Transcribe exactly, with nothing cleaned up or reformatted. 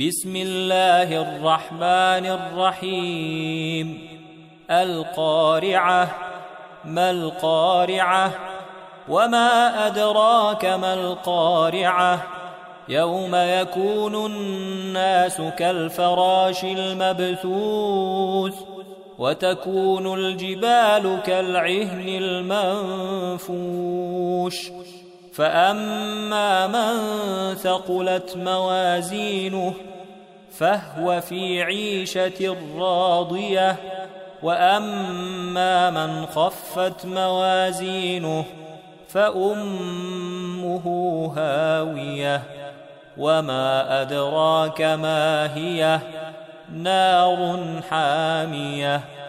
بسم الله الرحمن الرحيم. القارعة. ما القارعة؟ وما أدراك ما القارعة؟ يوم يكون الناس كالفراش المبثوث وتكون الجبال كالعهن المنفوش فأما من ثقلت موازينه فهو في عيشة راضية وأما من خفت موازينه فأمه هاوية وما أدراك ما هي نار حامية.